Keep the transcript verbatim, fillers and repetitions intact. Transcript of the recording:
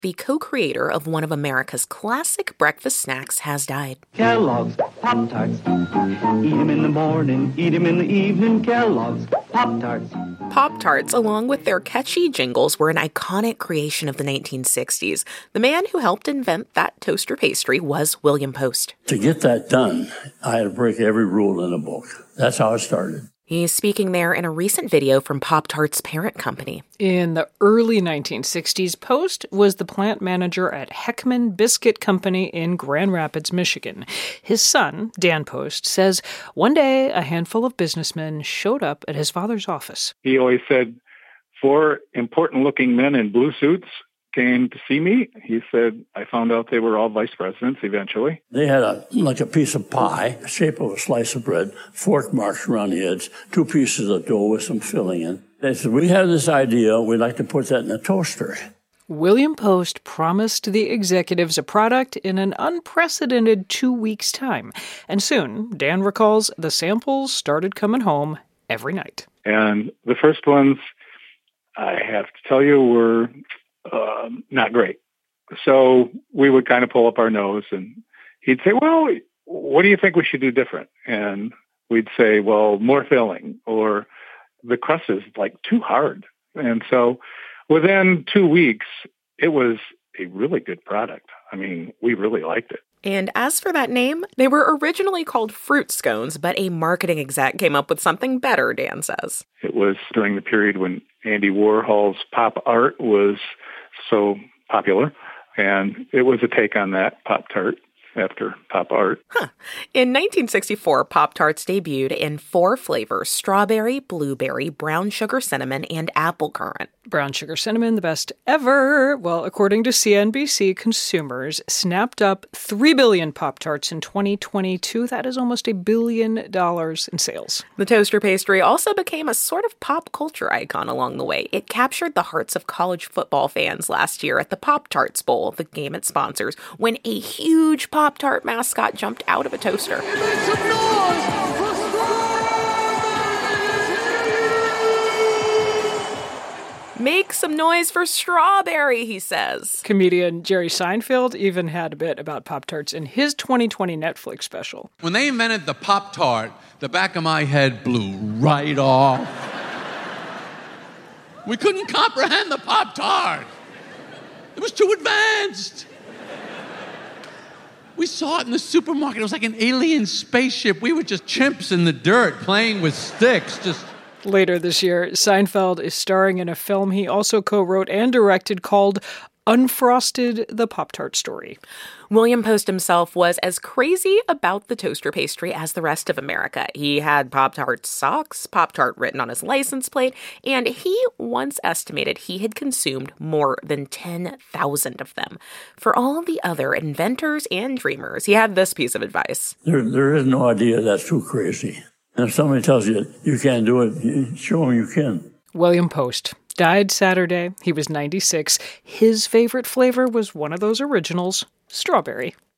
The co-creator of one of America's classic breakfast snacks has died. Kellogg's Pop-Tarts. Eat 'em in the morning, eat 'em in the evening. Kellogg's Pop-Tarts. Pop-Tarts, along with their catchy jingles, were an iconic creation of the nineteen sixties. The man who helped invent that toaster pastry was William Post. To get that done, I had to break every rule in the book. That's how it started. He's speaking there in a recent video from Pop-Tart's parent company. In the early nineteen sixties, Post was the plant manager at Heckman Biscuit Company in Grand Rapids, Michigan. His son, Dan Post, says one day a handful of businessmen showed up at his father's office. He always said, four important-looking men in blue suits came to see me. He said, I found out they were all vice presidents eventually. They had a like a piece of pie, the shape of a slice of bread, fork marks around the edge, two pieces of dough with some filling in. They said, we have this idea, we'd like to put that in a toaster. William Post promised the executives a product in an unprecedented two weeks' time. And soon, Dan recalls, the samples started coming home every night. And the first ones, I have to tell you, were Uh, not great. So we would kind of pull up our nose and he'd say, well, what do you think we should do different? And we'd say, well, more filling, or the crust is like too hard. And so within two weeks, it was a really good product. I mean, we really liked it. And as for that name, they were originally called fruit scones, but a marketing exec came up with something better, Dan says. It was during the period when Andy Warhol's pop art was so popular, and it was a take on that, Pop-Tart, after pop art. Huh. In nineteen sixty-four, Pop-Tarts debuted in four flavors: strawberry, blueberry, brown sugar cinnamon, and apple currant. Brown sugar cinnamon, the best ever. Well, according to C N B C, consumers snapped up three billion Pop-Tarts in twenty twenty-two. That is almost a billion dollars in sales. The toaster pastry also became a sort of pop culture icon along the way. It captured the hearts of college football fans last year at the Pop-Tarts Bowl, the game it sponsors, when a huge Pop-Tart mascot jumped out of a toaster. Make some noise for strawberry, he says. Comedian Jerry Seinfeld even had a bit about Pop-Tarts in his twenty twenty Netflix special. When they invented the Pop-Tart, the back of my head blew right off. We couldn't comprehend the Pop-Tart. It was too advanced. We saw it in the supermarket. It was like an alien spaceship. We were just chimps in the dirt playing with sticks, just... Later this year, Seinfeld is starring in a film he also co-wrote and directed called Unfrosted, the Pop-Tart Story. William Post himself was as crazy about the toaster pastry as the rest of America. He had Pop-Tart socks, Pop-Tart written on his license plate, and he once estimated he had consumed more than ten thousand of them. For all the other inventors and dreamers, he had this piece of advice. There, there is no idea that's too crazy. And if somebody tells you you can't do it, you show them you can. William Post died Saturday. He was ninety-six. His favorite flavor was one of those originals, strawberry.